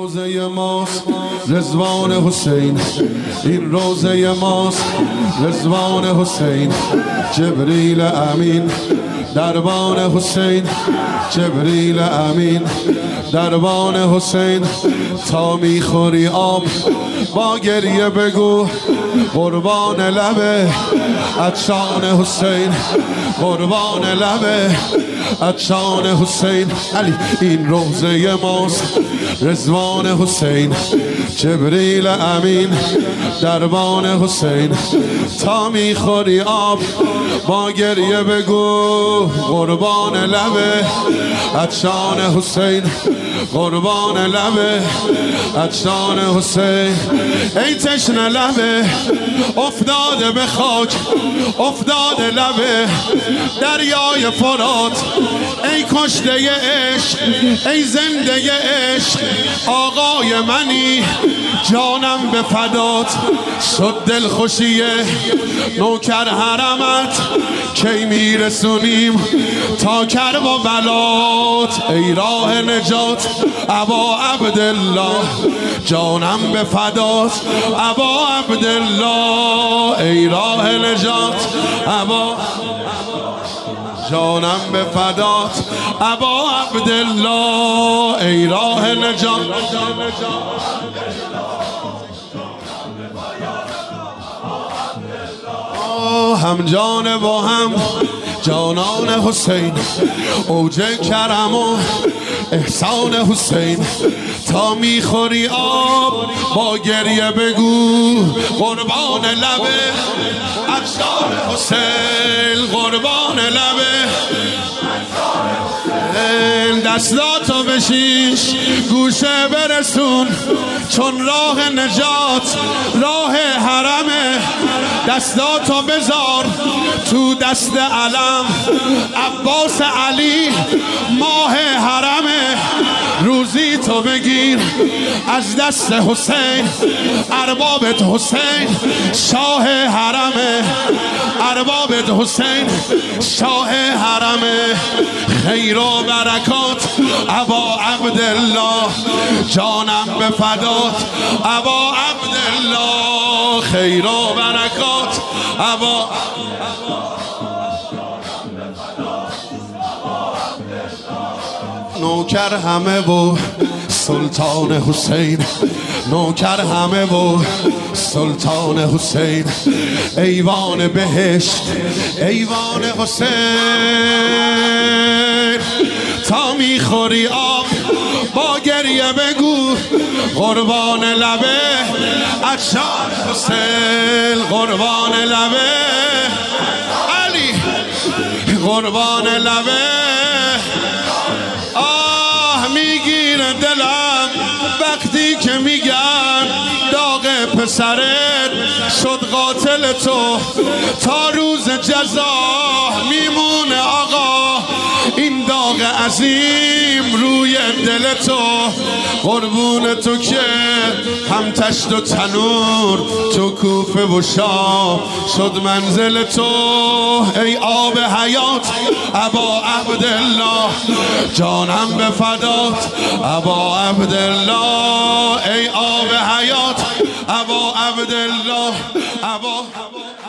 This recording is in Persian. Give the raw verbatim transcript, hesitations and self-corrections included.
روزه ماست رضوان حسین، این روزه ماست رضوان حسین. جبریل امین دربان حسین، جبریل امین دربان حسین. تا میخوری آب با گریه بگو قربان لبه عطشان حسین، قربان لبه عطشان حسین. علی این روزه ماست رضوان حسین، جبریل امین دربان حسین. تا میخوری آب با گریه بگو قربان لبه عطشان حسین، قربان لبه عطشان حسین. ای تشنه لبه افتاده به خاک، افتاده لبه دریای فرات. ای کشته عشق، ای زنده عشق، آقای منی جانم به فدات. شد دل خوشیه نوکر حرمت، کی میرسونیم تا کرب و بلات. ای راه نجات ابا عبدالله، جانم به فدات ابا عبدالله. ای راه نجات ابا جانم به فدات ابا عبدالله. ای راه نجات هم جان با هم جانان حسین، اوج کرم و احسان حسین. تا میخوری آب با گریه بگو قربان لبه عطشان حسین، قربان لبه. دستاتو بشیش گوشه برسون، چون راه نجات راه حرمه. دستاتو بذار تو دست علم، عباس علی ماه حرمه. روزی تو بگیر از دست حسین، اربابت حسین شاه حرمه، اربابت حسین شاه حرمه. خیر و برکات ابا عبدالله، جانم به فدات ابا عبدالله. خیر و برکات ابا نوکر همه و سلطان حسین، نوکر همه و سلطان حسین. ایوان بهشت ایوان حسین. تا میخوری آب با گریه بگو قربان لبه عطشان حسین، قربان لبه علی، قربان لبه. آه میگیره دلم وقتی که میگن داغ پسرت شد قاتل تو، تا روز جزا میمونه آقا این داغ عظیم روی دل تو. قربون تو که هم تشت و تنور تو کوفه و شام شد منزل تو. ای آب حیات ابا عبدالله، جانم به فدات ابا عبدالله. ای آب حیات ابا عبدالله ابا